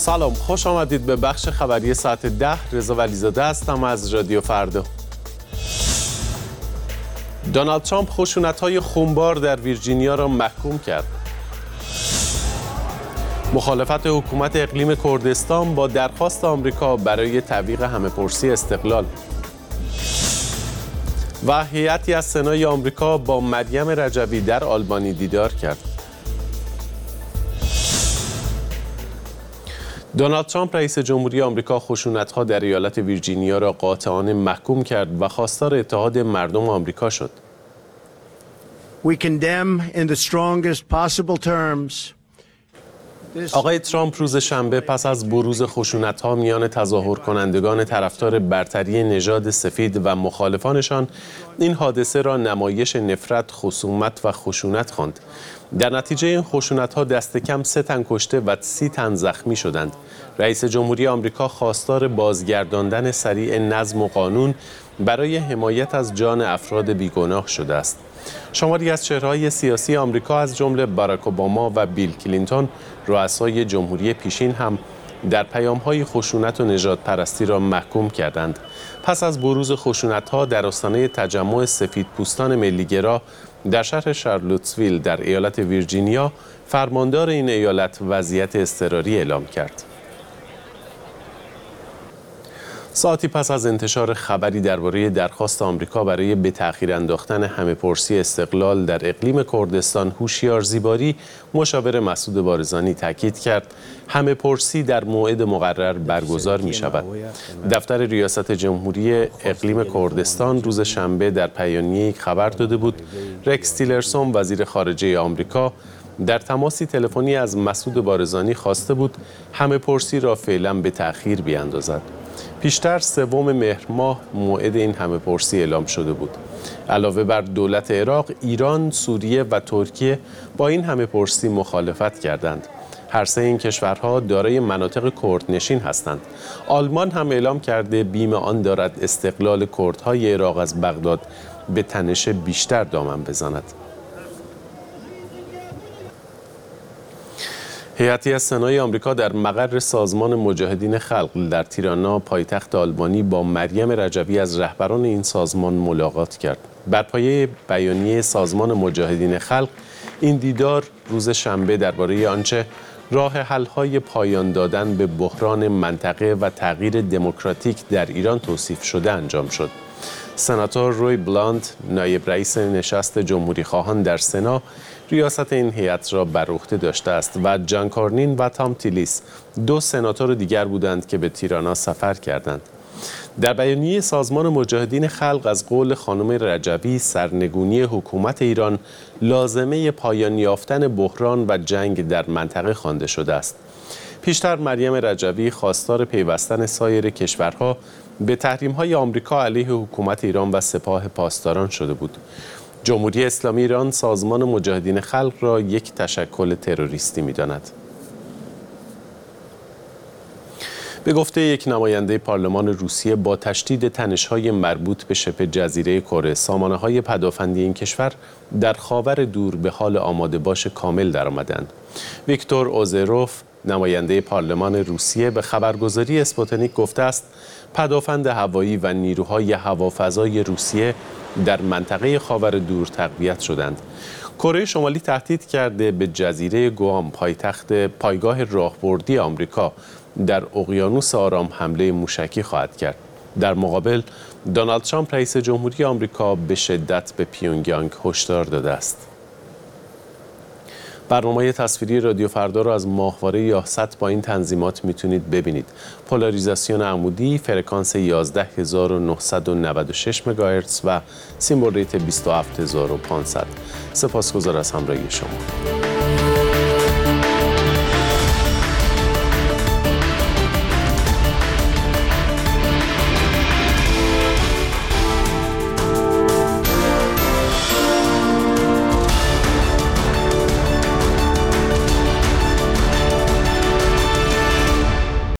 سلام، خوش آمدید به بخش خبری ساعت 10. رضا ولیزاده هستم از رادیو فردا. دونالد ترامپ خشونت‌های خونبار در ویرجینیا را محکوم کرد. مخالفت حکومت اقلیم کردستان با درخواست آمریکا برای تعویق همه‌پرسی استقلال. و هیئتی از سنای آمریکا با مریم رجوی در آلبانی دیدار کرد. دونالد ترامپ رئیس جمهوری آمریکا خشونت‌ها در ایالت ویرجینیا را قاطعانه محکوم کرد و خواستار اتحاد مردم آمریکا شد. We condemn in the strongest possible terms. آقای ترامپ روز شنبه پس از بروز خشونت‌ها میان تظاهر کنندگان طرفدار برتری نژاد سفید و مخالفانشان این حادثه را نمایش نفرت، خصومت و خشونت خواند. در نتیجه این خشونت‌ها دست کم 3 تن کشته و 30 تن زخمی شدند. رئیس جمهوری آمریکا خواستار بازگرداندن سریع نظم و قانون برای حمایت از جان افراد بیگناه شده است. شماری از چهره‌های سیاسی آمریکا از جمله باراک اوباما و بیل کلینتون، رؤسای جمهوری پیشین هم در پیام‌های خشونت و نژادپرستی را محکوم کردند. پس از بروز خشونت‌ها در آستانه تجمع سفیدپوستان ملی‌گرا در شهر شارلوتسویل در ایالت ویرجینیا، فرماندار این ایالت وضعیت اضطراری اعلام کرد. ساعتی پس از انتشار خبری درباره درخواست آمریکا برای به تأخیر انداختن همه‌پرسی استقلال در اقلیم کردستان، هوشیار زیباری، مشاور مسعود بارزانی تاکید کرد همه‌پرسی در موعد مقرر برگزار می شود. دفتر ریاست جمهوری اقلیم کردستان روز شنبه در بیانیه‌ای خبر داده بود رکس تیلرسون، وزیر خارجه آمریکا، در تماسی تلفنی از مسعود بارزانی خواسته بود همه‌پرسی را فعلا به تأخیر بیاندازد. پیشتر 3 مهر ماه موعد این همه‌پرسی اعلام شده بود. علاوه بر دولت عراق، ایران، سوریه و ترکیه با این همه‌پرسی مخالفت کردند. هر سه این کشورها دارای مناطق کردنشین هستند. آلمان هم اعلام کرده بیم آن دارد استقلال کردهای عراق از بغداد به تنش بیشتر دامن بزند. هیئتی از سنای آمریکا در مقر سازمان مجاهدین خلق در تیرانا، پایتخت آلبانی، با مریم رجوی از رهبران این سازمان ملاقات کرد. بر پایه بیانیه سازمان مجاهدین خلق، این دیدار روز شنبه درباره آنچه راه حل‌های پایان دادن به بحران منطقه و تغییر دموکراتیک در ایران توصیف شده انجام شد. سناتور روی بلاند، نایب رئیس نشست جمهوری خواهان در سنا، ریاست این هیئت را بر عهده داشته است و جان کارنین و تام تیلیس 2 سناتور دیگر بودند که به تیرانا سفر کردند. در بیانیه سازمان مجاهدین خلق از قول خانم رجوی، سرنگونی حکومت ایران لازمه پایان یافتن بحران و جنگ در منطقه خوانده شده است. پیشتر مریم رجوی خواستار پیوستن سایر کشورها به تحریم‌های آمریکا علیه حکومت ایران و سپاه پاسداران شده بود. جمهوری اسلامی ایران سازمان مجاهدین خلق را یک تشکل تروریستی می‌داند. به گفته یک نماینده پارلمان روسیه، با تشدید تنش‌های مربوط به شبه جزیره کره، سامانه‌های پدافندی این کشور در خاور دور به حال آماده باش کامل درآمدند. ویکتور اوزروف، نماینده پارلمان روسیه، به خبرگزاری اسپوتنیک گفته است پدافند هوایی و نیروهای هوافضای روسیه در منطقه خاور دور تقویت شدند. کره شمالی تهدید کرده به جزیره گوام، پایگاه راهبردی آمریکا در اقیانوس آرام، حمله موشکی خواهد کرد. در مقابل، دونالد ترامپ رئیس جمهوری آمریکا به شدت به پیونگیانگ هشدار داده است. برنامه تصویری رادیو فردا را از ماهواره یاهست با این تنظیمات میتونید ببینید. پولاریزاسیون عمودی، فرکانس 11996 مگاهرتز و سیمبل ریت 27500. سپاسگزار از همراهی شما.